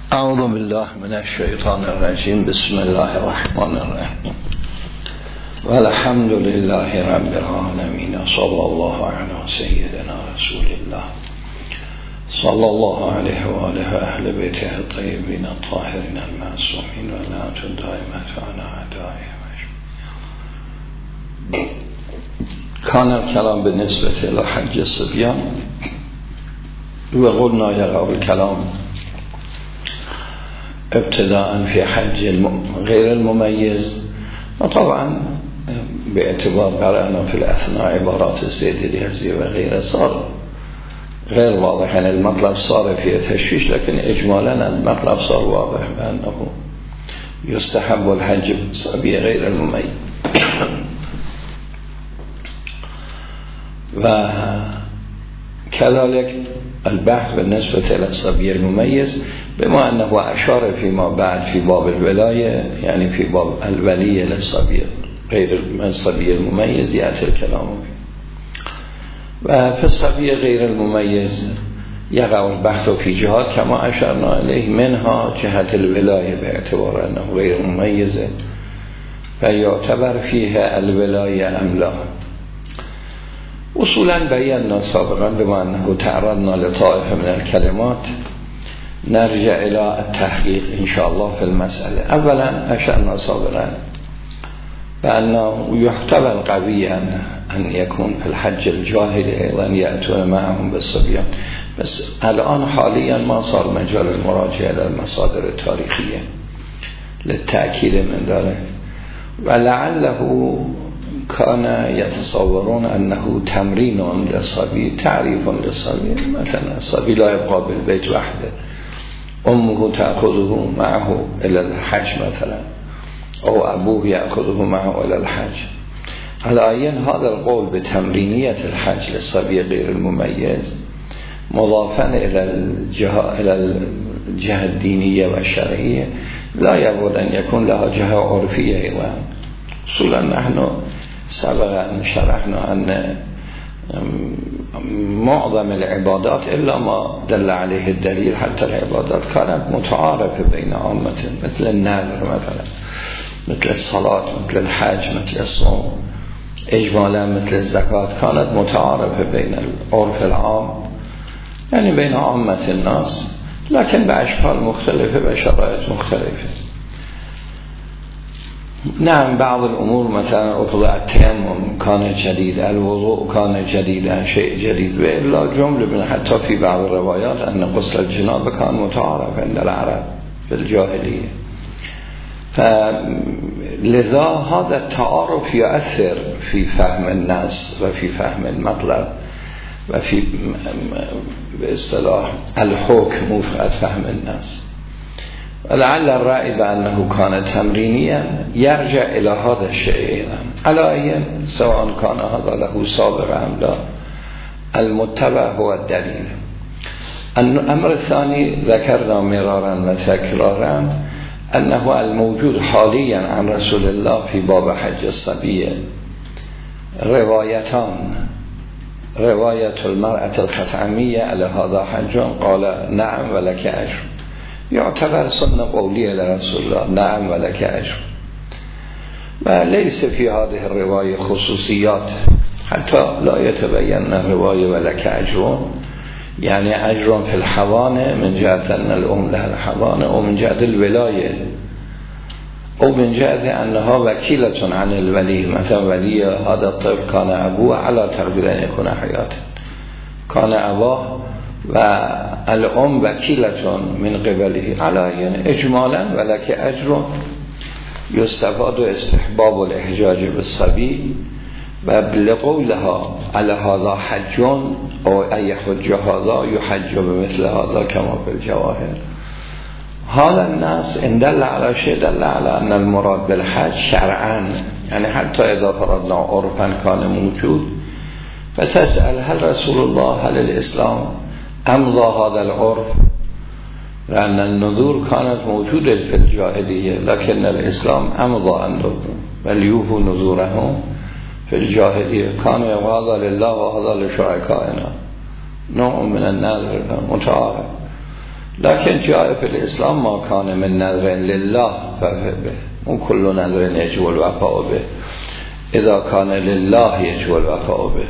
اعوذ بالله من الشیطان الرجیم. بسم الله الرحمن الرحیم. والحمد لله رب العالمین. صلی الله علی سیدنا رسول الله صلی الله علیه و آله و اهل بیته الطیبین الطاهرین المعصومین و لعنت دائمة علی اعدائهم اجمعین. کان الکلام بالنسبة الی حج الصبیان و قلنا یقع الکلام ابتداء في حج غير المميز. وطبعا باعتبار قرأنا في الأثناء عبارات السيد اليزي وغيره صار غير واضح، يعني المطلب صار فيه تشويش، لكن إجمالا المطلب صار واضح بأنه يستحب الحج بالصبي غير المميز. وكذلك البحث بالنسبة إلى الصبي المميز بما أنه أشار فيما بعد في باب الولاية، يعني في باب الولي للصبي غير الصبي المميز يأتي الكلام فيه. وفي الصبي غير المميز يقع البحث في جهات كما أشرنا إليه، منها جهة الولاية باعتبار أنه غير مميز فيعتبر فيها الولاية أم لا. اصولا بينا سابقا بما أنه تعرضنا لطائفة من الكلمات نرجع إلى التحقيق إن شاء الله في المسألة. أولا أشرنا سابقا بأنه يحتمل قويا أن يكون في الحج الجاهلي أيضا يأتون معهم بالصبيان، بس الآن حاليا ما صار مجال المراجعة إلى المصادر التاريخية للتأكيد من ذلك. ولعله كان يتصورون أنه تمرين للصبي، تعريف للصبي. مثلا الصبي لا يبقى بالبيت وحده، أمه تأخذه معه إلى الحج مثلا، أو أبوه يأخذه معه إلى الحج. على أين هذا القول بتمرينية الحج للصبي غير المميز مضافا إلى الجهة الدينية والشرعية لا يبعد أن يكون لها جهة عرفية أيضا. اصولا نحن سبقا شرحنا أن معظم العبادات إلا ما دل عليه الدليل، حتى العبادات كانت متعارفة بين عامة، مثل النذر مثلا، مثل الصلاة، مثل الحج، مثل الصوم، إجمالا مثل الزكاة، كانت متعارفة بين العرف العام، يعني بين عامة الناس، لكن بأشكال مختلفة وشرائط مختلفة. نعم بعض الأمور مثلا أفضل التيمم كان جديد، الوضوء كان جديد، شيء جديد، وإلا جملة من حتى في بعض الروايات أن غسل الجنابة كان متعارف عند العرب في الجاهلية. فلذا هذا التعارف يؤثر في فهم الناس وفي فهم المطلب وفي باصطلاح الحكم وفق فهم الناس. ولعل الرأي بأنه كان تمرينيا يرجع إلى هذا الشيء أيضا، على أي سواء كان هذا له سابق أم لا، المتبع هو الدليل. الأمر الثاني ذكرنا مرارا وتكرارا أنه الموجود حاليا عن رسول الله في باب حج الصبي روايتان: رواية المرأة الخثعمية على هذا حج قال نعم ولك أجر، يعتبر سنة قولية لرسول الله، نعم ولك أجر. وليس في هذه الرواية خصوصيات حتى لا يتبين الرواية ولك أجر يعني أجر في الحضانة من جهة أن الأم لها الحضانة، ومن جهة الولاية، أو من جهة أنها وكيلة عن الولي. مثلا ولي هذا الطفل كان أبوه على تقدير أن يكون حياته، كان أباه والأم وكيلة من قبله، على يعني إجمالا ولك أجر. يستفاد استحباب الاحجاج بالصبي وبلقولها على هذا حج أو أي حج هذا يحج بمثل هذا كما في الجواهر. هذا الناس إن دل على شيء دل على أن المراد بالحج شرعا، يعني حتى إذا فرضنا عرفا كان موجود، فتسأل هل رسول الله هل الإسلام أمضى هذا العرف؟ لأن النذور كانت موجودة في الجاهلية، لكن الإسلام أمضى النذور، بل يوفوا نذورهم في الجاهلية، كانوا هذا لله وهذا لشركائنا، نوع من النذر متعارف. لكن جاء في الإسلام ما كان من نذر لله فبه وكل نذر يجب الوفاء به إذا كان لله يجب الوفاء به.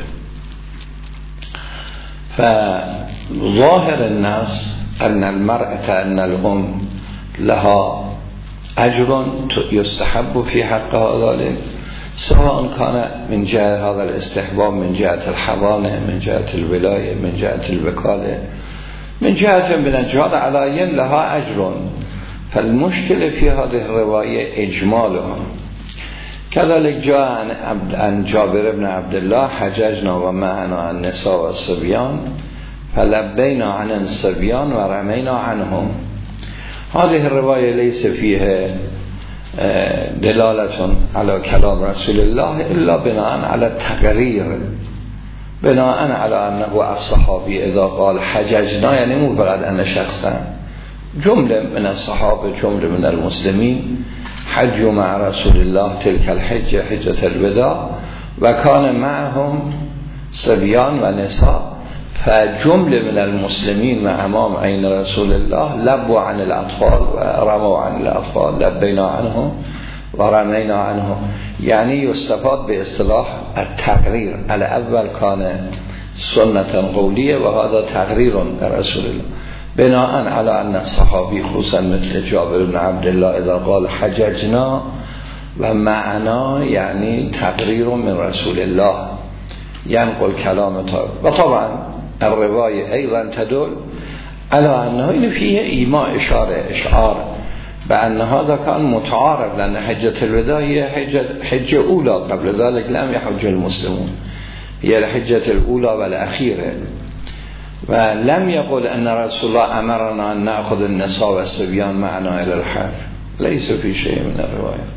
فظاهر الناس أن المرأة أن الأم لها أجر يستحب في حقها ذلك، سواء كان من جهة هذا الاستحباب من جهة الحضانة، من جهة الولاية، من جهة الوكالة، من جهة من الجهات على لها أجر. فالمشكلة في هذه الرواية إجمالها. كذلك جاء عن جابر بن عبد الله حججنا ومعنا النساء والصبيان فلبينا عن الصبيان ورمينا عنهم. هذه الرواية ليس فيها دلالة على كلام رسول الله إلا بناء على التقرير، بناء على أنه الصحابي إذا قال حججنا يعني مو فقط أن شخصا، جملة من الصحابة جملة من المسلمين حجوا مع رسول الله تلك الحجة حجة الوداع وكان معهم صبيان ونساء، فجملة من المسلمين أمام عين رسول الله لبوا عن الأطفال ورموا عن الأطفال، لبينا عنهم ورمينا عنهم. يعني يستفاد باصطلاح التقرير. الأول كان سنة قولية وهذا تقرير رسول الله، بناء على أن الصحابي خصوصا مثل جابر بن عبد الله إذا قال حججنا ومعنا يعني تقرير من رسول الله ينقل كلام طيب. وطبعا الرواية أيضا تدل على أنه فيه إيماء إشعار بأن هذا كان متعارف، لأن حجة الوداع هي حجة أولى، قبل ذلك لم يحج المسلمون، هي الحجة الأولى والأخيرة. ولم يقل أن رسول الله أمرنا أن نأخذ النساء والصبيان معنا إلى الحج، ليس في شيء من الرواية.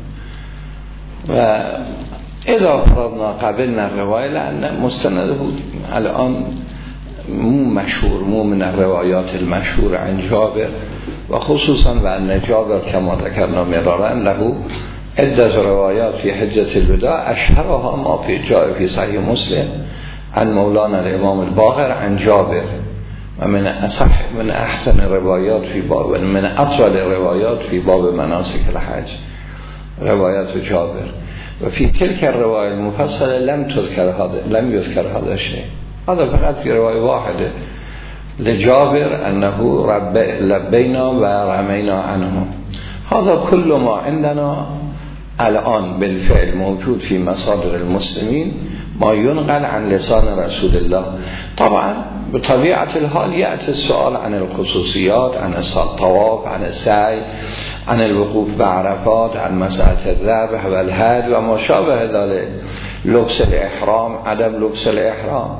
وإذا فرضنا قبلنا الرواية لأن مستنده الآن مو مشهور، مو من الروايات المشهورة عن جابر، وخصوصا وأن جابر كما ذكرنا مرارا له عدة روايات في حجة الوداع، أشهرها ما في جاء في صحيح مسلم عن مولانا الإمام الباقر عن جابر، ومن أصح من أحسن الروايات في باب، من أطول الروايات في باب مناسك الحج روايات جابر. وفي تلك الرواية المفصلة لم يذكر هذا الشيء، هذا فقط في رواية واحدة لجابر أنه لبينا ورمينا عنه. هذا كل ما عندنا الآن بالفعل موجود في مصادر المسلمين، ما ينقل عن لسان رسول الله. طبعا بطبيعة الحال يأتي السؤال عن الخصوصيات، عن الطواف، عن السعي، عن الوقوف بعرفات، عن مسألة الذبح والهدي وما شابه ذلك، لبس الإحرام، عدم لبس الإحرام.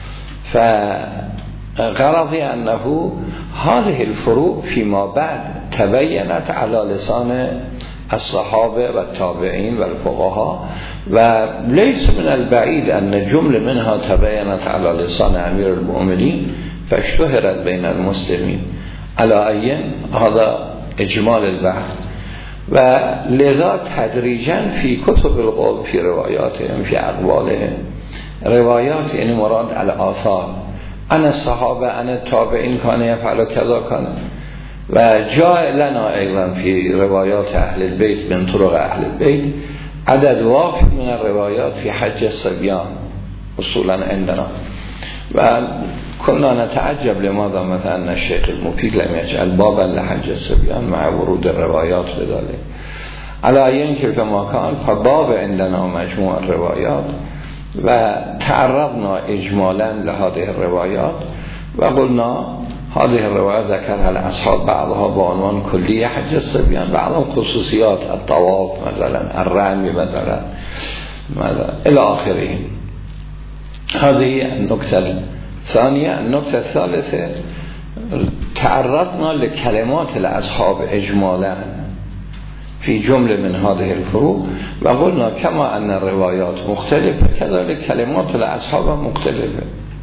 فغرضي أنه هذه الفروق فيما بعد تبينت على لسان الصحابة والتابعين والفقهاء، وليس من البعيد أن جملة منها تبينت على لسان أمير المؤمنين فاشتهرت بين المسلمين. على أي هذا إجمال البحث. ولذا تدريجا في كتب القول في رواياتهم في أقوالهم روايات يعني مراد على آثار أن الصحابة أن التابعين كان يفعل كذا كان. وجاء لنا أيضا في روايات أهل البيت من طرق أهل البيت عدد وافر من الروايات في حج الصبيان أصولا عندنا. وكنا نتعجب لماذا مثلا الشيخ المفيد لم يجعل بابا لحج الصبيان مع ورود الروايات بذلك. على أين كيف ما كان فباب عندنا مجموع الروايات، وتعرضنا إجمالا لهذه الروايات وقلنا هذه الروايات ذكرها الأصحاب بعضها بعنوان كلية حج الصبيان، بعضها خصوصيات الطواف مثلا، الرمي مثلا إلى آخره. هذه النقطة الثانية. النقطة الثالثة تعرضنا لكلمات الأصحاب إجمالا في جملة من هذه الفروق، وقلنا كما أن الروايات مختلفة كذلك كلمات الأصحاب مختلفة.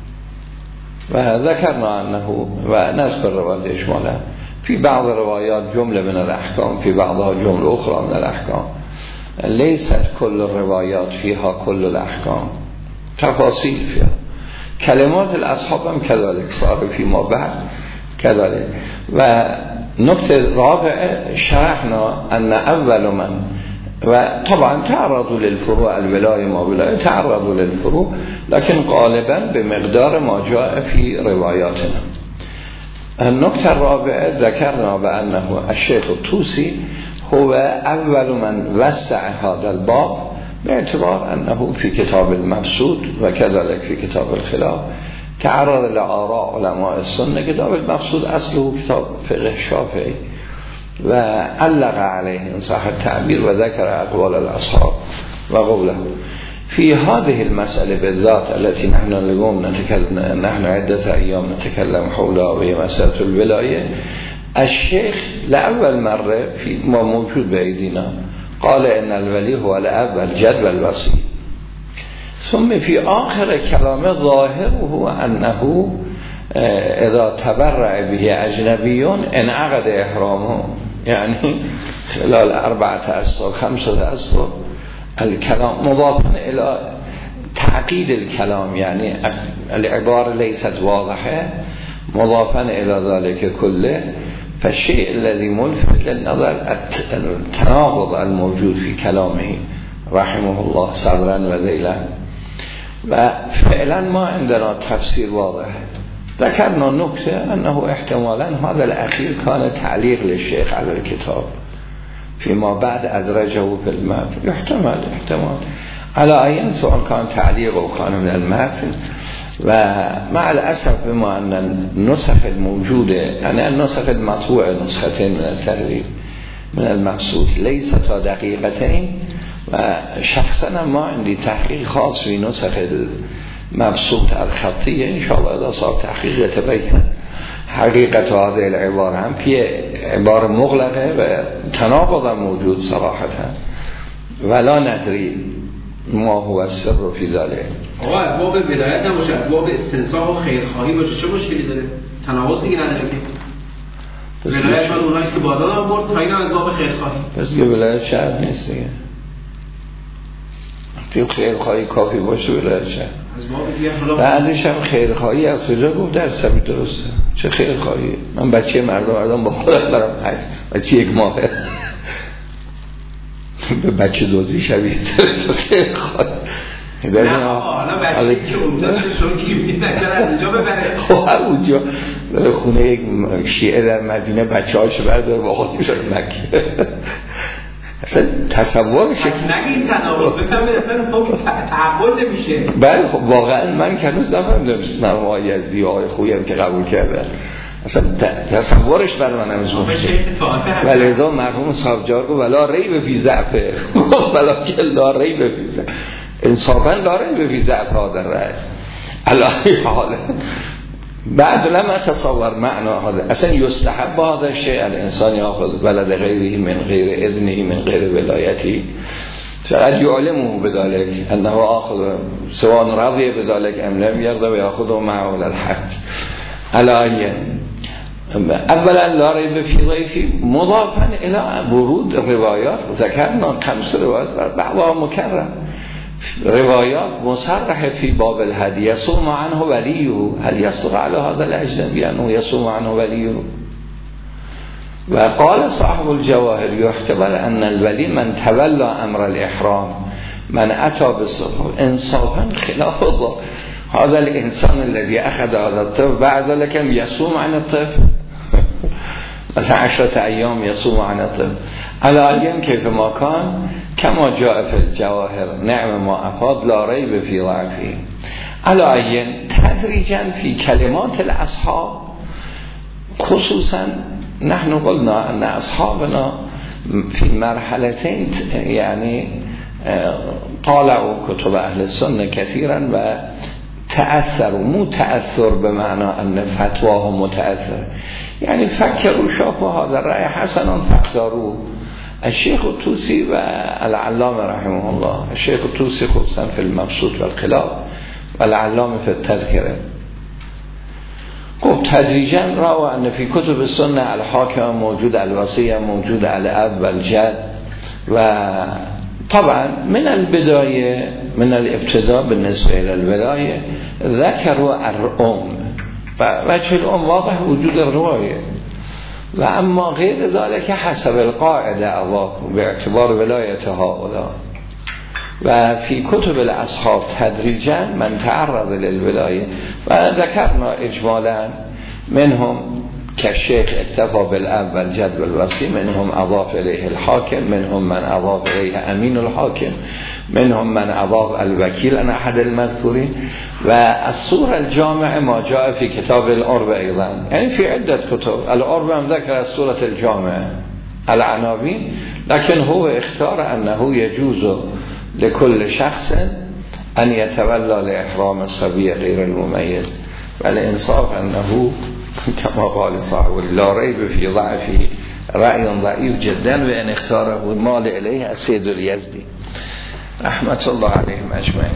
وذكرنا أنه ونذكر الروايات إجمالا في بعض الروايات جملة من الأحكام، في بعضها جملة أخرى من الأحكام. ليست كل الروايات فيها كل الأحكام، تفاصيل فيها. كلمات الأصحاب هم كذلك صار فيما بعد كذلك. و نکته رابعه شرحنا ان اول من و طبعا تعرضوا للفروع الولاية ما ولاية تعرضوا للفروع لكن غالبا بمقدار ما جاء في روایاتنا. النکته الرابعه ذكرنا بأنه الشيخ الطوسي هو اول من وسع هذا الباب باعتبار انه في كتاب المبسوط و كذلك في كتاب الخلاف تعرض لآراء علماء السنة. كتاب المبسوط اصله كتاب فقه شافعي و علق عليه إن صح التعبير و ذكر اقوال الاصحاب و قوله في هذه المسألة بالذات التي نحن اليوم نحن عدة أيام نتكلم حولها وهي مسألة الولاية. الشيخ لأول مرة في ما موجود بأيدينا قال إن الولي هو الأب والجد والوصي. ثم في آخر كلام ظاهره أنه إذا تبرع به أجنبيون انعقد إحرامه، يعني خلال 4 أشهر 5 أشهر الكلام مضافا إلى تعقيد الكلام، يعني العبارة ليست واضحة مضافا إلى ذلك كله. فالشيء الذي ملفت للنظر التناقض الموجود في كلامه رحمه الله صدرا و ذيلا، وفعلا ما عندنا تفسير واضح. ذكرنا نكتة أنه احتمالا هذا الأخير كان تعليق للشيخ على الكتاب فيما بعد أدرجه في المتن، يحتمل على أي سواء كان تعليق أو كان من المتن. ومع الأسف بما أن النسخ الموجودة يعني النسخ المطبوعة نسختين من التغريب من المقصود ليست دقيقتين، وشخصا ما عندي تحقيق خاص في نسخ المبسوط الخطية. إن شاء الله إذا صار تحقيق يتبين حقيقة هذه العبارة، هم في عبارة مغلقة و تناقض موجود صراحة ولا ندري ما هو السر في ذلك. آقا از باب ولایت نباشه، از باب استنساخ و خیرخواهی باشه، چه مشکلی داره؟ تناقضی نداره که ولایت من اونایی که بالا هم برد پایین از باب خیرخواهی، پس که ولایت شرط نیست دیگه. وقتی خیرخواهی کافی باشه ولایت شرط. بعدش هم خیرخواهی از کجا گفت در سبیل درسته؟ چه خیرخواهی؟ من بچه مردم با خودم برم حج، بچه 1 ماه به بچه دوزی شبیه داره تو خیرخواهی. نه حالا بچه که اونجا چون گیرید نکنه از اونجا ببره. خب اونجا داره خونه یک شیعه در مدینه بچه هاشو برداره با خود میشه مکه. اصلا تصور شکل نگین تناقض بکنم اصلا تعقل نمیشه. بله خب واقعا من که هنوز نفهمیدم مرحوم آقای یزدی و آقای خویی هم که قبول کردن اصلا تصورش بر من هنوز مشکل. ولی ازا مرحوم صاحبجار گفت ولا ریب فی ضعفه، ولا که لا ریب فی ضعفه، انصافا لا ریب فی ضعفه در رأی الهی حاله. بعد لما تصور معنا هذا اصلا يستحب هذا الشيء الانسان ياخذ بلد غيره من غير اذنه من غير ولايته فقد يعلمه بذلك انه اخذ سواء رضي بذلك ام لم يرضى وياخذه معه للحج. على اولا لا ريب في ضيفي مضافا الى ورود الروايات. ذكرنا 5 روايات بعضها مكرر، روايات مصرحة في باب الهدي يصوم عنه وليه، هل يصدق على هذا الأجنبي أنه يصوم عنه وليه؟ وقال صاحب الجواهر يحتمل أن الولي من تولى أمر الإحرام من أتى بالصفة إنصافا خلاف الله. هذا الإنسان الذي أخذ هذا الطفل بعد ذلك يصوم عن الطفل مثلا 10 أيام يصوم عن الطفل على أيام كيف ما كان كما جاء في الجواهر نعم ما أفاد لا ريب في ضعفه. على أيام تدريجا في كلمات الأصحاب خصوصا نحن قلنا أن أصحابنا في مرحلتين يعني طالعوا كتب أهل السنة كثيرا وتأثروا، مو تأثر بمعنى أن فتواهم متأثر، يعني فكروا شافوا هذا الرأي حسنا فاختاروه. الشيخ الطوسي والعلامة رحمه الله، الشيخ الطوسي خصوصا في المبسوط والخلاف والعلامة في التذكرة. قلت تدريجا رأوا أن في كتب السنة الحاكم موجود، الوصية موجود، الأب والجد. وطبعا من البداية من الابتداء بالنسبة إلى الولاية ذكروا الأم و چون واضح وجود روایه. و اما غیر ذلك حسب القاعده اضافوا به اعتبار ولایت هؤلاء و فی کتب الاصحاب تدریجا من تعرض للولایه و ذکرنا اجمالا منهم كالشيخ اكتفى بالاول جد والوصي، منهم اضاف اليه الحاكم، منهم من اضاف اليه امين الحاكم، منهم من اضاف الوكيل عن احد المذكورين. و الصورة الجامع ما جاء في كتاب العرب ايضا، يعني في عدة كتب. العرب هم ذكر الصورة الجامع العناوين، لكن هو اختار انه يجوز لكل شخص ان يتولى لاحرام الصبي غير المميز، والانصاف انه كما قال صاحب لا ريب في ضعفه رأي ضعيف جدا وان اختاره مال اليه السيد اليزدي رحمة الله عليهم اجمعين.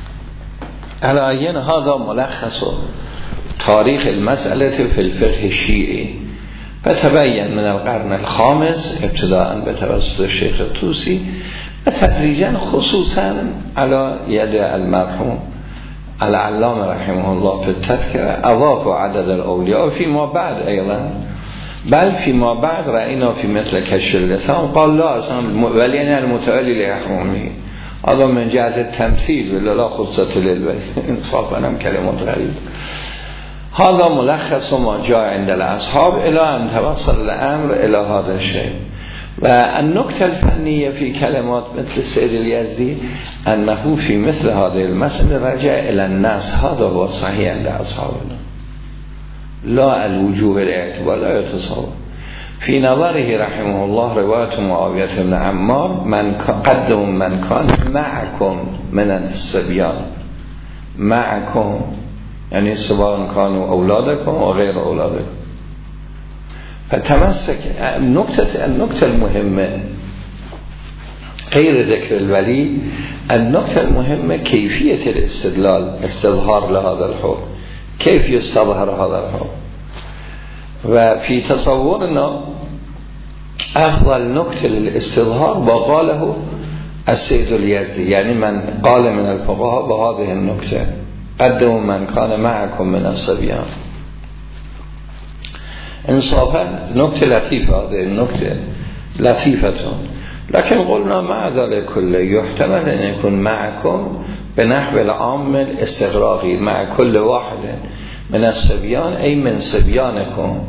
على هذا ملخص تاريخ المسألة في الفقه الشيعي، فتبين من القرن الخامس ابتداء بتوسط الشيخ الطوسي و تدریجا خصوصا على يد المرحوم العلامة رحمه الله في التذكرة اضاف عدد الاولیاء فيما بعد ايضا، بل فيما بعد رأينا في مثل كشف اللسان قال لا اصلا ولينا المتولي لإحرامه، هذا من جهة التمثيل ولا خصة للبيت انصافا هم كلمات غريب. هذا ملخص ما جاء عند الأصحاب إلى أن توصل الأمر إلى هذا الشيء. والنكتة الفنية في كلمات مثل السيد اليزدي أنه في مثل هذه المسألة رجع إلى الناس، هذا هو الصحيح عند أصحابنا، لا الوجوه الاعتبار لا يتصور. في نظره رحمه الله رواية معاوية بن عمار من قدم من كان معكم من الصبيان، معكم يعني سواء كانوا أولادكم أو غير أولادكم. فتمسك النقطة المهمة غير ذكر الولي، النقطة المهمة كيفية الاستدلال، استظهار لهذا الحكم، كيف يستظهر هذا الحكم. وفي تصورنا أفضل نقطة للاستظهار وقاله السيد اليزدي، يعني من قال من الفقهاء بهذه النقطة قدموا من كان معكم من الصبيان. انصافا نقطة لطيفة، هذه النقطة لطيفة، لكن قلنا مع ذلك كله يحتمل أن يكون معكم بنحو العام الاستغراقي مع كل واحد من الصبيان، أي من صبيانكم،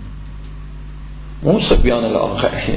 مو صبيان الآخرين.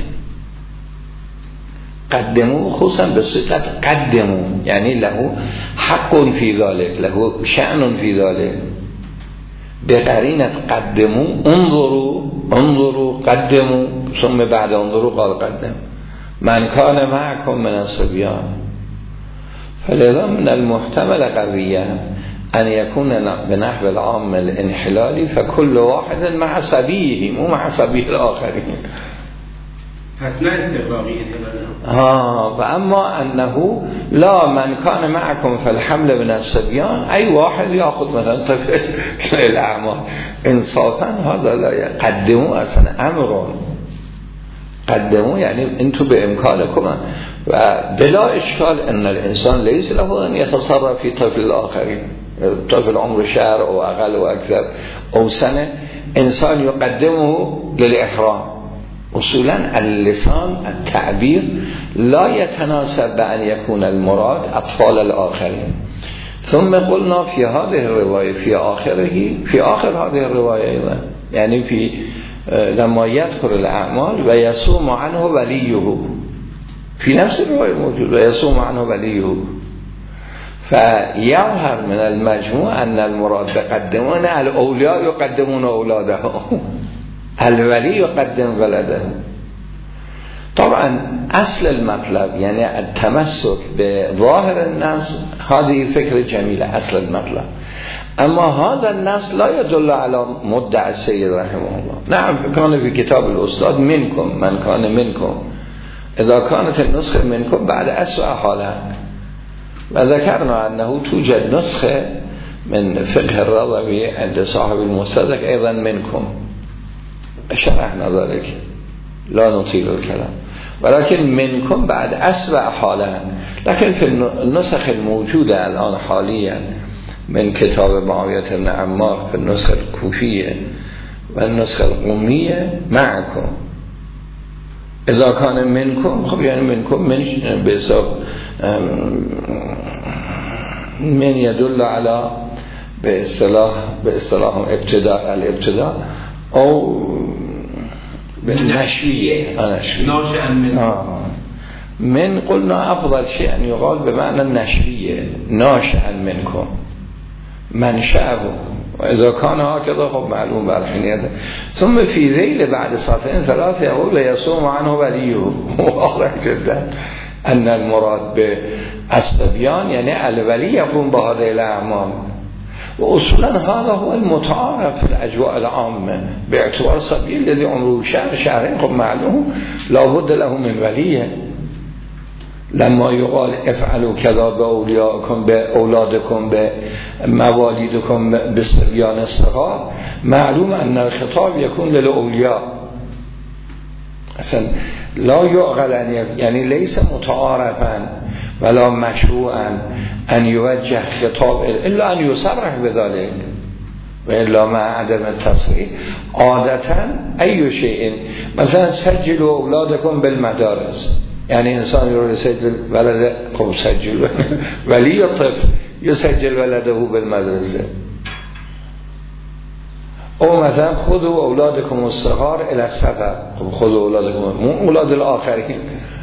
قدموا خصوصا بصيغة قدموا، يعني له حق في ذلك، له شأن في ذلك، بقرينة قدموا انظروا قدموا، ثم بعد انظروا قال قدم من كان معكم من الصبيان. فلذا من المحتمل قويا أن يكون بنحو العام الانحلالي، فكل واحد مع صبيه مو مع صبيه الآخرين. حسنا استغراقي. وأما أنه لا من كان معكم فالحمل من الصبيان، أي واحد يأخذ مثلا طفل الأعمال. إنصافا هذا لا يقدموا أصلا أمر، قدموا يعني أنتم بإمكانكم، وبلا إشكال أن الإنسان ليس له أن يتصرف في طفل الآخرين، طفل عمر شهر أو أقل أو أكثر أو سنة، إنسان يقدمه للإحرام. أصولا اللسان التعبير لا يتناسب بأن يكون المراد أطفال الآخرين. ثم قلنا في هذه الرواية في آخر هذه الرواية أيضا، يعني في لما يذكر الأعمال ويصوم عنه وليه، في نفس الرواية موجود ويصوم عنه وليه، فيظهر من المجموع أن المراد بقدمون الأولياء يقدمون أولادهم، الولي يقدم ولده. طبعا أصل المطلب يعني التمسك بظاهر النص، هذه فكرة جميلة أصل المطلب، أما هذا النص لا يدل على مدعى السيد رحمه الله. نعم كان في كتاب الأستاذ منكم من كان منكم، إذا كانت النسخة منكم بعد أسوأ حالا. وذكرنا أنه توجد نسخة من فقه الرضوي عند صاحب المستدرك أيضا منكم، شرحنا ذلك لا نطيل الكلام، ولكن منكم بعد أسوأ حالا. لكن في النسخ الموجودة الآن حاليا من کتاب معاویه بن عمار فی النسخه الکوفیه و النسخه القومیه معکم اذا کان منکم. خب یعنی منکم من به حساب من یدل علی به اصطلاح ابتداء الابتداء او به نشویه ناشئا من قلنا افضل شيء ان يقال بمعنى النشویه ناشئا منکم منشأه و اذا كان هكذا خب معلوم بالحنیت. ثم في ذیل بعد ساعتين ثلاث يقول يصوم عنه وليه. واضح جدا ان المراد به الصبيان يعني الولي يقوم بهذه الاعمال. واصولا هذا هو المتعارف في الاجواء العامه باعتبار صبي الذي عمره شهرين خب معلوم لابد له من وليه. لما يقال افعلوا كذا باولیاءکم به اولادکم به موالیدکم بالصبیان الصغار معلوم ان الخطاب يكون للاولیاء اصلا لا يعقل يعني ليس متعارفا ولا مشروعا ان يوجه خطاب الا ان يصرح بذلك و الا مع عدم التصریح. عادتا ای شيء مثلا سجلوا اولادکم بالمدارس یعنی انسان رو يسجل ولد خب سجل ولی الطفل يسجل ولده بالمدرسه او مثلا خذوا اولادکم الصغار الى السفر خب خذوا اولادکم اولاد الاخرین.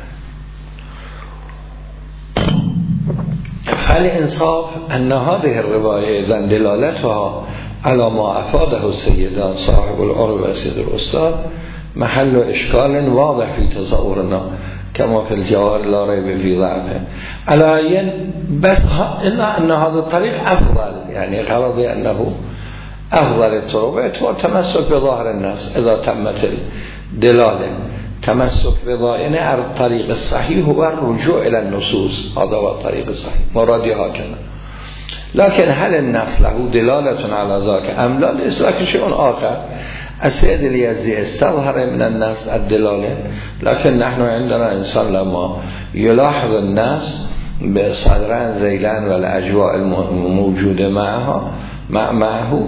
فالانصاف ان هذه الروايه اذا دلالتها على ما افاده السيدان صاحب العرب و سید الاستاد محل اشکال واضح في تصورنا كما في الجواهر لا ريب في ضعفه على بس إلا أن هذا الطريق أفضل يعني غرضي أنه أفضل الطرق باعتبار تمسك بظاهر الناس إذا تمت الدلالة. تمسك بظاهر يعني الطريق الصحيح هو الرجوع إلى النصوص هذا هو الطريق الصحيح مرادي هكذا. لكن هل النص له دلالة على ذاك أم لا ليس لك شيء آخر. السيد اليزدي استظهر من الناس الدلالة لكن نحن عندنا إنسان لما يلاحظ الناس بصدران ذيلان والأجواء الموجودة معه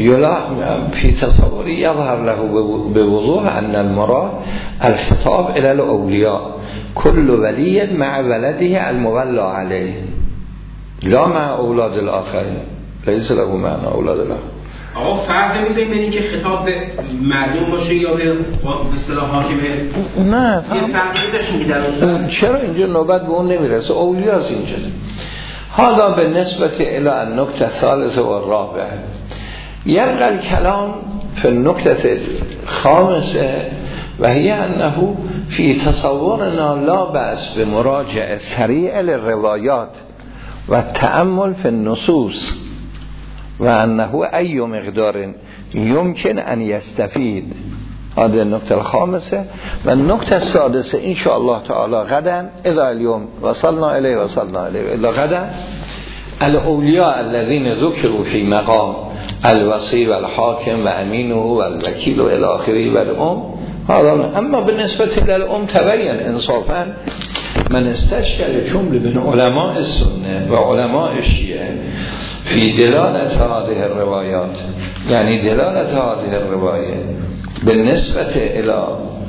في تصوري يظهر له بوضوح أن المراد الخطاب إلى الأولياء كل ولي مع ولده المولى عليه لا مع أولاد الآخرين ليس له معنى أولاد الآخرين. آقا فرق نمی‌ذاریم بین اینکه خطاب به مردم باشه یا به اصطلاح حاکمه؟ نه یه فرقی داشتیم که چرا اینجا نوبت به اون نمیرسه اولیاست اینجا. حالا به نسبت الى النکته الثالث و الرابع یبقى الكلام في النکته الخامسه و هي انه في تصورنا لا بأس بمراجعه سریع للروايات و التأمل في النصوص و انه ای مقدار يمكن ان يستفيد. هذه النقطة الخامسة. و النقطة السادسة ان شاء الله تعالى غدا اذا اليوم وصلنا اليه الا غدا الاولیاء الذين ذكروا في مقام الوصي والحاكم وامينه والوكيل الى اخره والام هذا. اما بالنسبة الى الام تبين انصافا من استشكل جمله من علماء السنة و علماء الشيعة في دلالة هذه الروايات يعني دلالة هذه الرواية بالنسبة إلى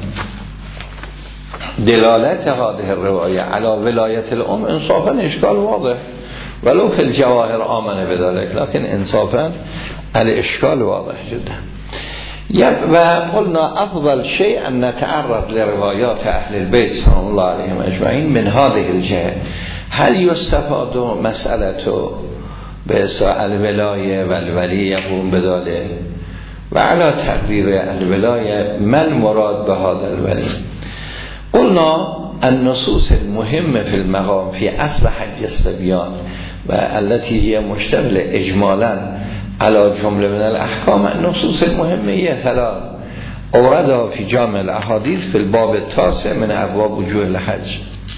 دلالة هذه الرواية على ولاية الأم إنصافا إشكال واضح ولو في الجواهر آمن بذلك لكن إنصافا الإشكال واضح جدا. وقلنا أفضل شيء أن نتعرض لروايات أهل البيت صلى الله عليهم أجمعين من هذه الجهة. هل يستفاد مسألة بإسراء الولاية والولي يقوم بذلك وعلى تقدير الولاية ما المراد بهذا الولي؟ قلنا النصوص المهمة في المقام في أصل حج الصبيان والتي هي مشتملة إجمالا على جملة من الأحكام. النصوص المهمة هي ثلاث أوردها في جامع الأحاديث في الباب التاسع من أبواب وجوه الحج.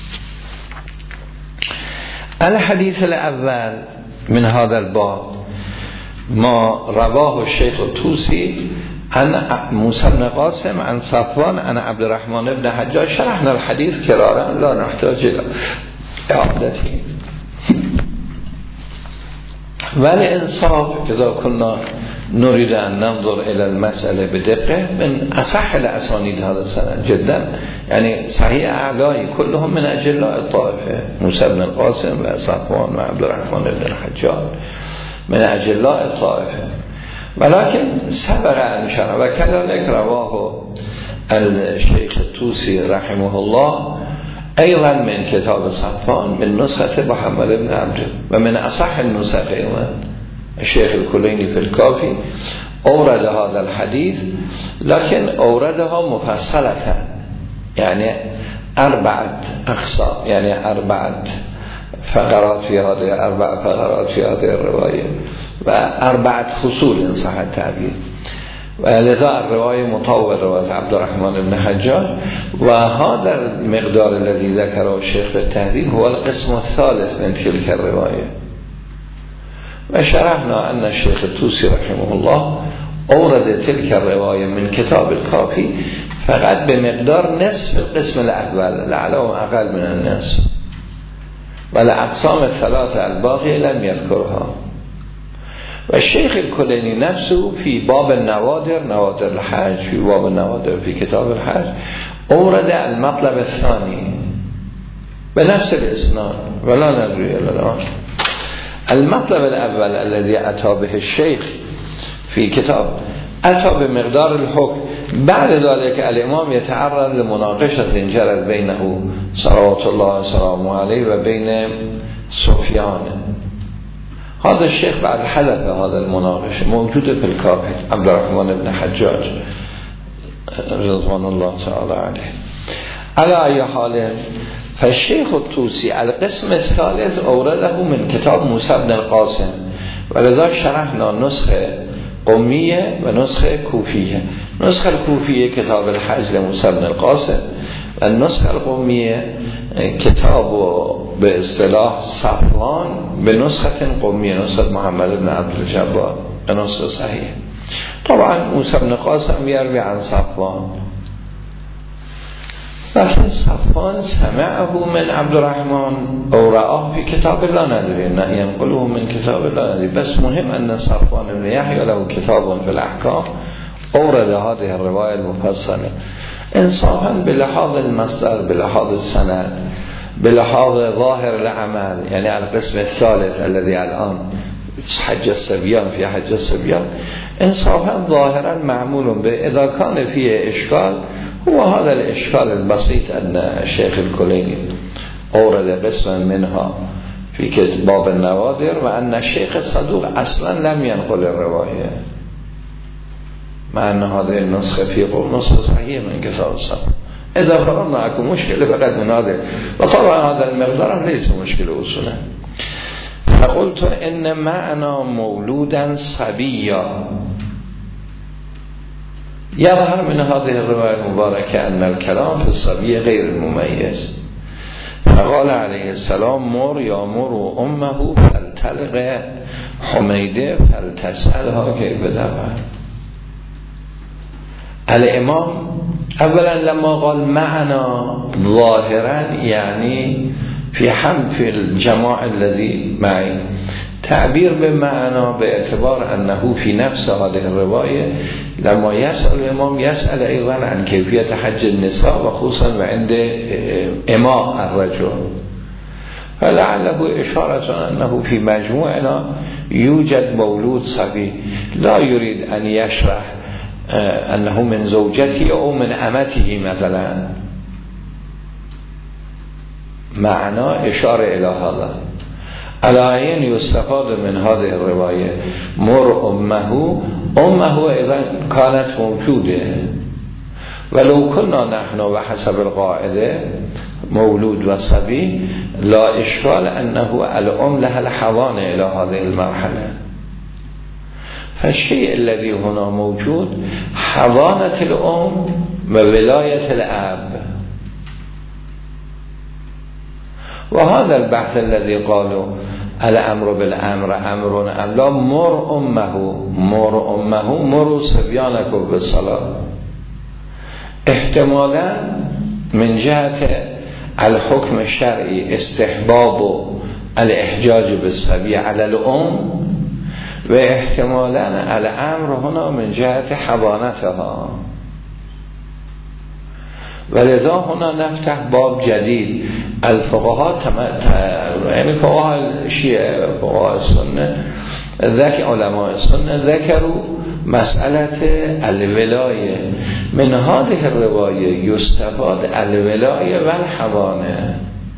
الحديث الأول من هذا الباب ما رواه الشيخ الطوسي عن موسى بن قاسم عن صفوان عن عبد الرحمن بن حجاج. شرحنا الحديث كرارا لا نحتاج إلى إعادته. ولی انصاف اذا كنا نريد ان ننظر الى المسألة بدقة من اصح الاسانيد هذا السند جدا، يعني صحيح اعلای كلهم من اجلاء الطائفة، موسى بن القاسم و صفوان و عبد الرحمن بن الحجاج من اجلاء الطائفة، ولكن سبق ان شرع و كذلك رواه الشيخ الطوسي رحمه الله ايضا من كتاب صفوان من نسخة محمد بن عبد و من اصح النسخ ايضا الشيخ الكليني في الكافي أورد هذا الحديث، لكن أوردها مفصلة، يعني 4 أقسام، يعني 4 فقرات في هذه 4 فقرات في هذه الرواية و4 فصول إن صح التعبير، ولذا الرواية مطول رواية عبد الرحمن بن حجاج. وهذا المقدار الذي ذكره الشيخ في التهذيب هو القسم الثالث من تلك الرواية. وشرحنا أن الشيخ الطوسي رحمه الله أورد تلك الرواية من كتاب الكافي فقط بمقدار نصف القسم الأول، لعلهم أقل من النصف، والأقسام الثلاثة الباقية لم يذكرها. والشيخ الكليني نفسه في باب النوادر، نوادر الحج، في باب النوادر في كتاب الحج أورد المطلب الثاني بنفس الإسناد ولا ندري إلا الآن. المطلب الأول الذي أتى به الشيخ في كتاب أتى بمقدار الحكم، بعد ذلك الإمام يتعرض لمناقشة جرت بينه صلوات الله وسلامه عليه وبين سفيان. هذا الشيخ بعد حدث هذا المناقشة موجود في الكافي عبد الرحمن بن حجاج رضوان الله تعالى عليه. على أي حال فالشيخ الطوسي القسم الثالث أورده من كتاب موسى بن القاسم، ولذلك شرحنا نسخة قمية ونسخة كوفية. نسخة الكوفية كتاب الحج لموسى بن القاسم، والنسخة القمية كتاب باصطلاح صفوان بنسخة قمية، نسخة محمد بن عبد الجبار، نسخة صحيح. طبعا موسى بن القاسم يروي عن صفوان، لكن صفوان سمعه من عبد الرحمن أو رآه في كتاب الله ندري، ينقله من كتاب الله ندري، بس مهم أن صفوان بن يحيى له كتاب في الأحكام أورد هذه الرواية المفصلة إنصافا بلحاظ المصدر، بلحاظ السند، بلحاظ ظاهر العمل، يعني القسم الثالث الذي الآن حج الصبيان في حج الصبيان إنصافا ظاهرا معمول به. إذا كان فيه إشكال هو هذا الإشكال البسيط أن الشيخ الكليني أورد قسما منها في باب النوادر، وأن الشيخ الصدوق أصلا لم ينقل الرواية، مع أن هذه النسخة في قول نسخة صحيحة من كتاب الصدوق. إذا فرضنا أكو مشكلة فقط من هذا، وطبعا هذا المقدار ليس مشكلة أصولا. فقلت إن معنى مولودا صبيا، يظهر من هذه الرواية المباركة أن الكلام في الصبي غير المميز. فقال عليه السلام مر يامر أمه فلتلق حميده فلتسألها كيف دفع. الإمام أولا لما قال معنى ظاهرا يعني في الجماع الذي معي، تعبير بمعنى باعتبار أنه في نفس هذه الرواية لما يسأل الإمام يسأل أيضا عن كيفية حج النساء وخصوصا عند إماء الرجل، فلعله إشارة أنه في مجموعنا يوجد مولود صبي، لا يريد أن يشرح أنه من زوجته أو من أمته مثلا، معنى إشارة إلى هذا. على عين يستفاد من هذه الرواية مر أمه إذا كانت موجودة، ولو كنا نحن وحسب القاعدة مولود وصبي لا إشكال أنه الأم لها الحضانة إلى هذه المرحلة. فالشيء الذي هنا موجود حضانة الأم وولاية الأب، وهذا البحث الذي قالوا الأمر بالأمر أمر أم لا، مر أمه مروا صبيانكم بالصلاة، احتمالا من جهة الحكم الشرعي استحباب الإحجاج بالصبي على الأم و احتمالاً الامر هنا من جهت حضانتها ولذا هنا نفتح باب جدید. الفقهاء یعنی فقهاء شیعه فقهاء السنه علماء السنه ذکروا مسئله الولایه من هذه الروايه یستفاد الولایه و الحضانه،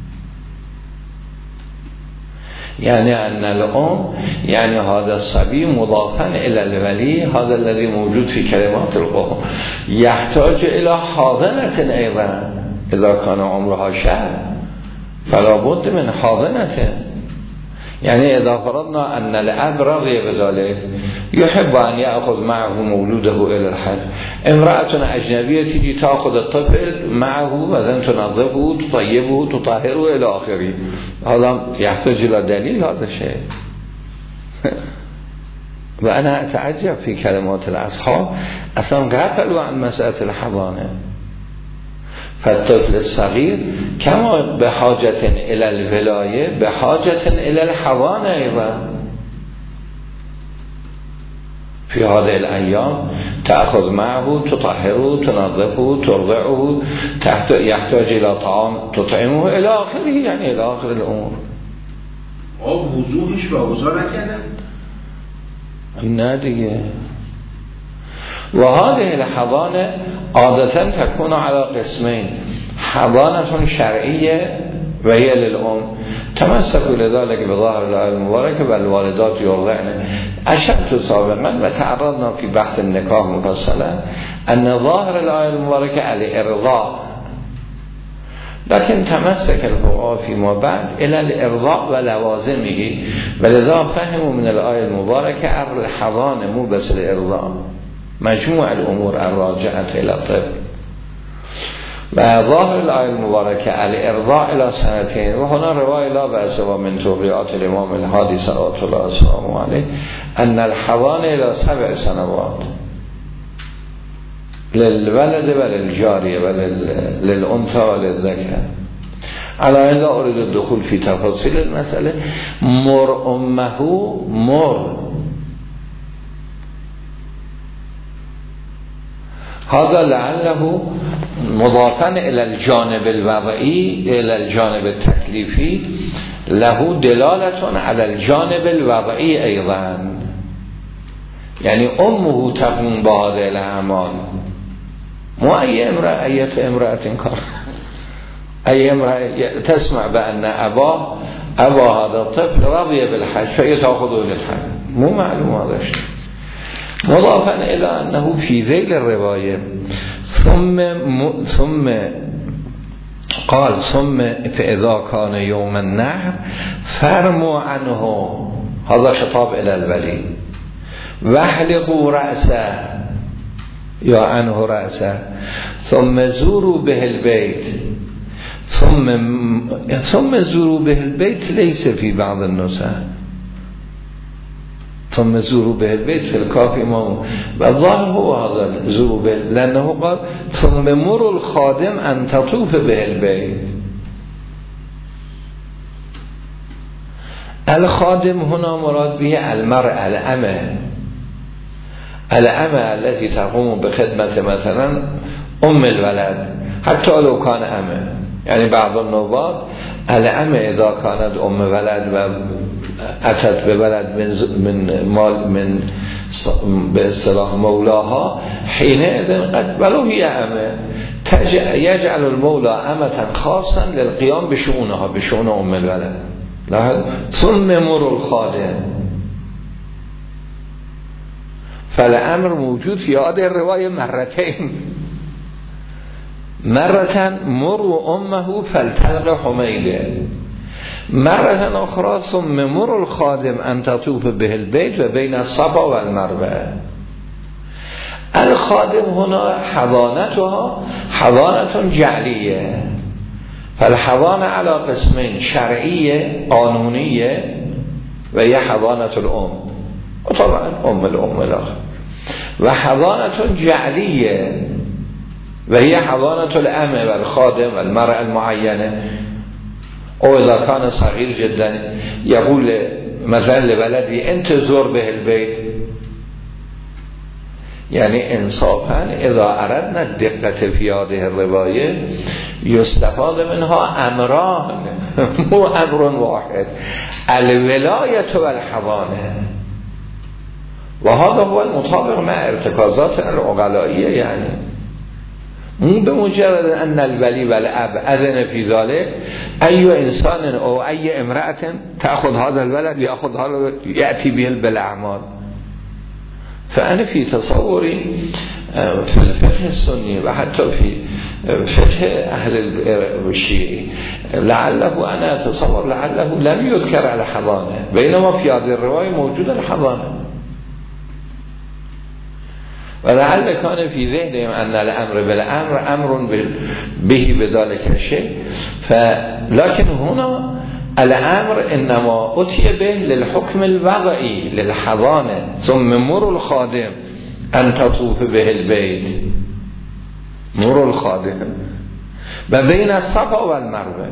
یعنی ان الام یعنی هذا الصبي مضافا الى الولي هذا الذي موجود في كلمات القرآن يحتاج الى حاضنه ايضا اذا كان عمرها شهر فلا بد من حاضنته. يعني اذا فرضنا ان الاب رضي بذلك يحب ان ياخذ معه مولوده الى الحج، امراه اجنبيه تيجي تاخذ الطفل معه مثلا تنظفه تطيبه تطهره الى اخره، هذا يحتاج الى دليل هذا الشيء. وانا اتعجب في كلمات الاصحاب اصلا غفلوا عن مساله الحضانه. فالطفل الصغير كما بحاجة إلى الولاية بحاجة إلى الحضانة أيضا. في هذه الأيام تأخذ معه تطهره تنظفه ترضعه يحتاج إلى طعام تطعمه إلى آخره، يعني إلى آخر الأمور. وضوحش و اوضاع نکردن؟ نه دیگه. وهذه الحضانة عادة تكون على قسمين، حضانة شرعية وهي للأم تمسكوا لذلك بظاهر الآية المباركة والوالدات يرضعن. أشرت سابقا وتعرضنا في بحث النكاح مفصلا أن ظاهر الآية المباركة الإرضاء، لكن تمسك الفقهاء فيما بعد إلى الإرضاء ولوازمه، ولذا فهموا من الآية المباركة الحضانة مو بس الإرضاء، مجموع الأمور الراجعة إلى الطفل. وظاهر الآية المباركة الإرضاء إلى 2 سنين، وهنا رواية لا بأس من توقيعات الإمام الهادي صلوات الله وسلامه عليه أن الحضانة إلى 7 سنوات للولد وللجارية وللأنثى وللذكر. على أن لا أريد الدخول في تفاصيل المسألة. مر أمه مر، هذا لعله مضافا إلى الجانب الوضعي إلى الجانب التكليفي له دلالة على الجانب الوضعي أيضا، يعني أمه تقوم بهذه الأعمال، مو أي امرأة كان أي امرأة تسمع بأن أبا هذا الطفل رضي بالحج فهي تأخذه للحج، مو معلوم هذا الشيء. مضافا إلى أنه في ذيل الرواية ثم قال ثم فإذا كان يوم النحر فرموا عنه، هذا خطاب إلى الولي، واحلقوا رأسه يا عنه رأسه ثم زوروا به البيت ثم زوروا به البيت ليس في بعض النسخ ثم زوروا به البيت في الكافي إمام، والظاهر هو هذا زوروا به، لأنه قال ثم مروا الخادم أن تطوف به البيت. الخادم هنا مراد به المرأة الأمة التي تقوم بخدمة مثلا أم الولد حتى لو كان أمة، يعني بعض النوبات الأمة إذا كانت أم ولد و أتت بولد من به اصطلاح مولاها حينئذ قد ولو هي أمة يجعل المولى أمة خاصا للقيام بشؤونها بشؤون أم الولد. ثم مر الخادم، فالأمر موجود في هذه الرواية مرتين، مرة مروا أمه فلتلق حميله، مرة أخرى ثم مر الخادم أن تطوف به البيت وبين الصفا والمروة. الخادم هنا حضانتها حضانة جعلية، فالحضانة على قسمين، شرعية قانونية وهي حضانة الأم وطبعا أم الأم الآخر، وحضانة جعلية وهي حضانة الأمة والخادم والمرأة المعينة، أو إذا كان صغير جدا يقول مثلا بلدی انتظر به البیت، یعنی انصافا اذا اردنا دقت فی هذه الروایه یستفاد منها امران مو امر واحد، الولایت و الحوانه، و هذا هو المطابق مع ارتکازات العقلائیه. یعنی اون به مجرد ان الولی و الاب اذن فی ذلك ای انسان او ای امرأة تأخذ هذا الولد یأخذ هذا یأتی به بالاعمال. فأنا في تصوري في الفقه السني وحتى في فقه أهل الشيعي لعله أنا أتصور لعله لم يذكر على حضانة، بينما في هذه الرواية موجود الحضانة، ولعل كان في ذهنهم أن الأمر بالأمر أمر به بذلك الشيء، لكن هنا الامر انما اتي به للحكم الوضعي للحضانه، ثم مر الخادم ان تطوف به البيت، مر الخادم و بین الصفا و المروه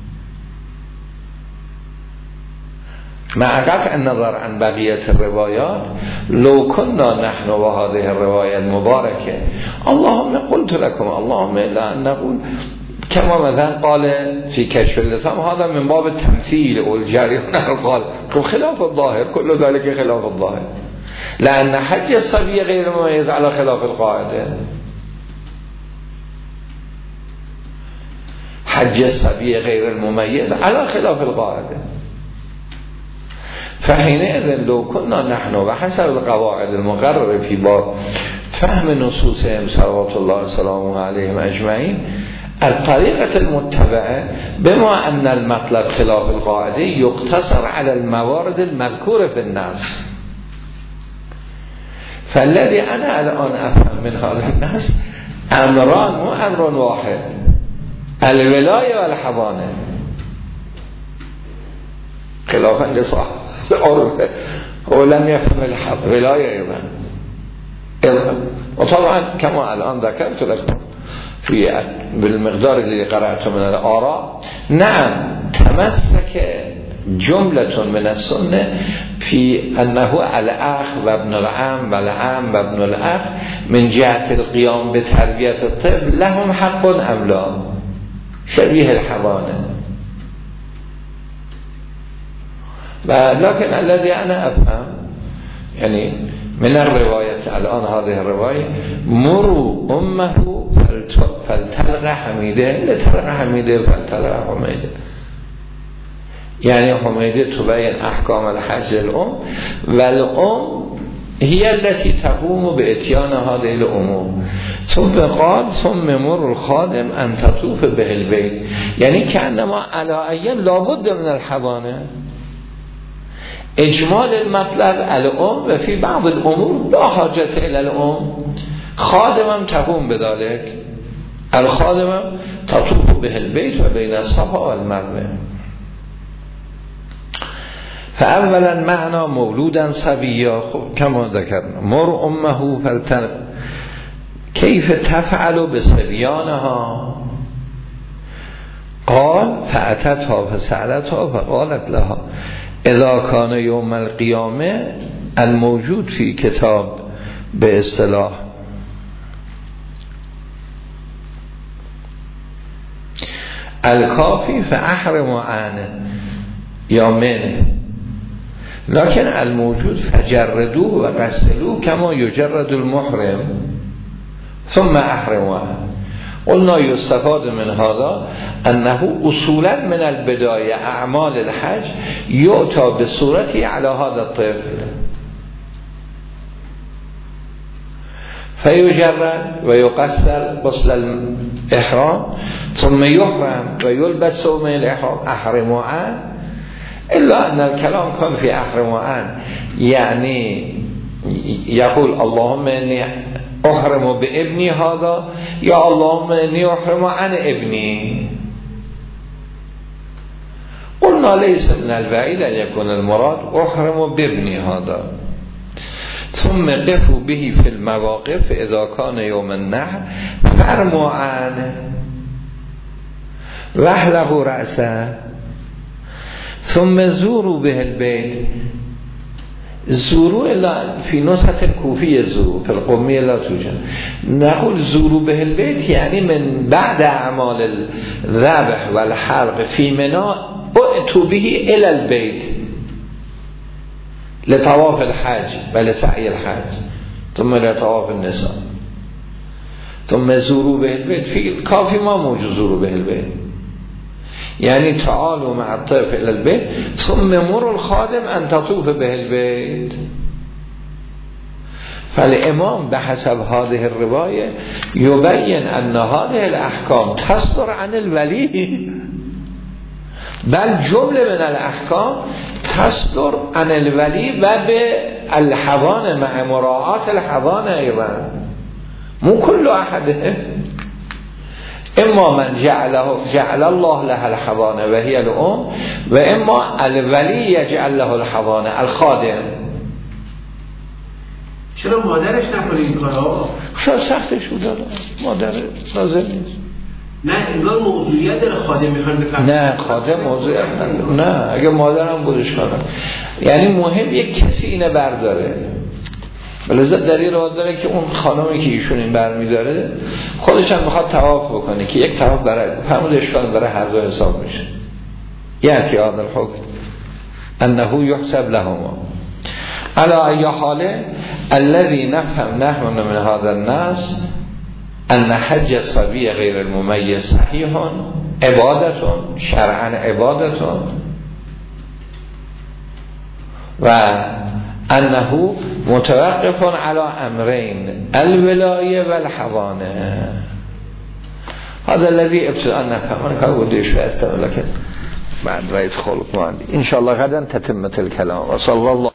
مع قطع النظر عن بقیه الروايات. لو كنا نحن وهذه الروايه المباركه اللهم قلت لكم اللهم لا نقول كما مثلا قال في كشف اللسان هذا من باب التمثيل والجريان القال خلاف الظاهر، كل ذلك خلاف الظاهر، لأن حج الصبي غير مميز على خلاف القاعدة، حج الصبي غير المميز على خلاف القاعدة. فحينئذ لو كنا نحن وحسب القواعد المقررة في باب فهم نصوصهم صلوات الله وسلامه عليهم أجمعين الطريقة المتبعة بما أن المطلب خلاف القاعدة يقتصر على الموارد المذكورة في النص. فالذي أنا الآن أفهم من هذا النص أمران مو أمر واحد، الولاية والحضانة، خلافا لصاحب العرف هو لم يفهم الولاية أيضا. وطبعا كما الآن ذكرت لكم في بالمقدار اللي قرأته من الآراء، نعم تمسك جملة من السنة في أنه الأخ وابن العم والعم وابن الأخ من جهة القيام بتربية الطفل لهم حق أم لا، شبيه الحضانة. لكن الذي أنا أفهم يعني من الرواية الآن هذه الرواية مروا أمه فلتلقى حميده لتلقى حميده فلتلقى حميده، يعني حميده تبين أحكام الحج للأم، والأم هي التي تقوم بإتيان هذه الأمور. ثم قال ثم مر الخادم أن تطوف به البيت، يعني كأنما على أيام لابد من الحضانة. اجمال المطلب الأم و في بعض الأمور لا حاجة إلى الأم، خادمم تقوم بذلك، الخادمم تطوف به البيت و بين الصفا والمروه. فأولا معنى مولودا صبيا، كما ذكرنا مر أمه فلتن كيف تفعل بصبيانها؟ قال فأتتها فسألتها فقالت لها اذا كان يوم القيامه الموجود في کتاب به اصطلاح الکافی فاحرم عنه یا منه، لكن الموجود فجردوه و غسلوه كما يجرد المحرم ثم احرم عنه. قلنا يستفاد من هذا أنه أصولا من البداية أعمال الحج يؤتى بصورته على هذا الطفل فيجرد ويقصر غسل الإحرام ثم يحرم ويلبس ثوب الإحرام أحرم عنه، إلا أن الكلام كان في أحرم عنه، يعني يقول اللهم إني أحرم بابني هذا يا اللهم إني أحرم عن ابني. قلنا ليس من البعيد أن يكون المراد أحرم بابني هذا، ثم قفوا به في المواقف إذا كان يوم النحر فرموا عنه واحلقوا رأسه ثم زوروا به البيت. زوروا الا في نسخة الكوفية زوروا في القومية لا توجد. نقول زوروا به البيت يعني من بعد اعمال الذبح والحرق في منى ائتوا به الى البيت لطواف الحج ولسعي الحج ثم لطواف النساء. ثم زوروا به البيت في کافی ما موجود زوروا به البيت يعني تعالوا مع الطيف الى البيت ثم مروا الخادم ان تطوف به البيت. فالامام بحسب هذه الرواية يبين ان هذه الاحكام تصدر عن الولي، بل جمله من الاحکام تصدر عن الولی و به الحضانه مع مراعات الحضانه ایضا مو كل احده. اما من جعل الله لها الحضانه و هي الام و اما الولی یجعل له الحضانه الخادم. چرا مادرش نکنه این کارا؟ شاید سختش بود مادر لازم نیست. نه انگار موضوعیت داره خادم میخوان بکنه. نه خادم موضوعیت نه، اگه مادرم بودش کنم یعنی مهم یک کسی اینه برداره. بلذات در این راه داره که اون خانمی که ایشون این برمیداره خودش هم بخواد طواف بکنه که یک طواف برای فرمود اشکال برای هر دو حساب میشه. یعنی هذا الحکم انه یحسب لهما على ای حاله الذي نفهم من هذا الناس ان حج الصبي غیر الممیز صحیح عبادتون شرعا عبادتون و انه متوقف على امرين الولایه و الحضانه. هذا الذي ابتداء نفهم. انا كان ودي شويه استمر لكن بعد رايت خلق ما عندي ان شاء الله غدا تتمه الكلام. وصلى الله